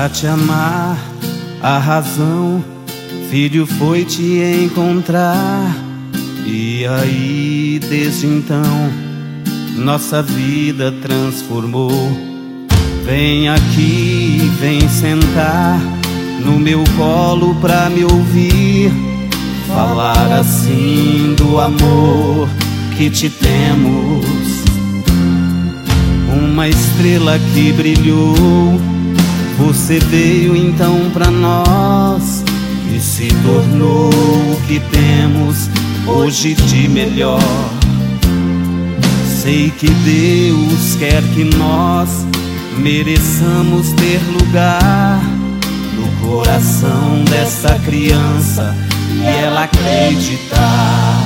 Pra te amar, a razão, filho, foi te encontrar. E aí, desde então, nossa vida transformou. Vem aqui, vem sentar no meu colo pra me ouvir falar assim do amor que te temos. Uma estrela que brilhou, você veio então pra nós e se tornou o que temos hoje de melhor. Sei que Deus quer que nós mereçamos ter lugar no coração dessa criança e ela acreditar.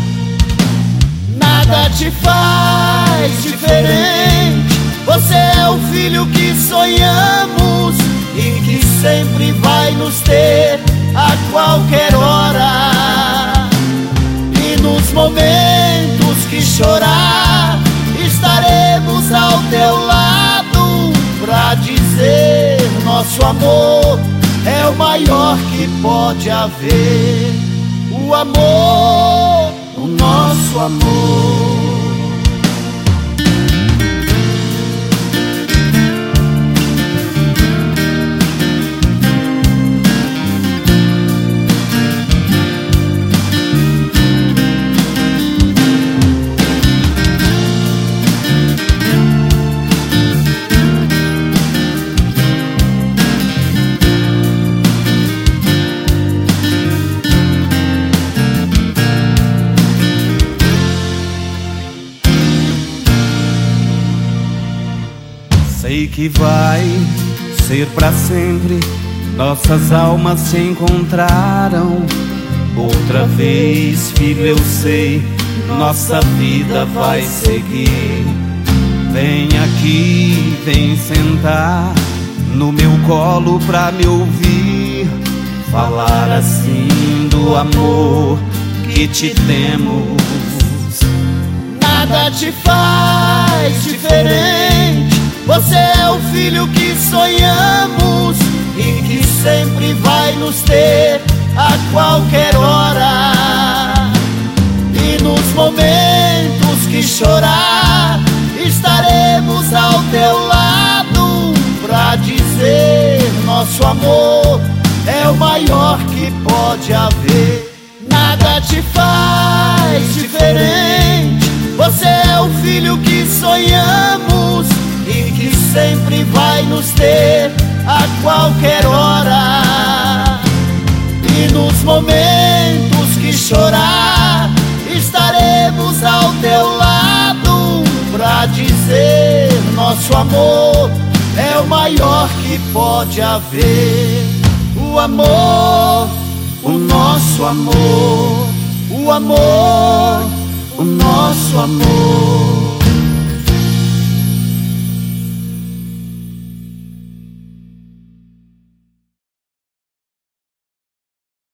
Nada te faz diferente, você é o filho que sonhamos e que sempre vai nos ter a qualquer hora. E nos momentos que chorar, estaremos ao teu lado pra dizer: nosso amor é o maior que pode haver. O amor, o nosso amor. Sei que vai ser pra sempre, nossas almas se encontraram. Outra vez, filho, eu sei, nossa vida vai seguir. Vem aqui, vem sentar no meu colo pra me ouvir falar assim do amor que te temos. Nada te faz diferente, você é o filho que sonhamos e que sempre vai nos ter a qualquer hora. E nos momentos que chorar, estaremos ao teu lado pra dizer: nosso amor é o maior que pode haver. Nada te faz diferente, você é o filho que sonhamos e que sempre vai nos ter a qualquer hora. E nos momentos que chorar, estaremos ao teu lado pra dizer: nosso amor é o maior que pode haver. O amor, o nosso amor. O amor, o nosso amor.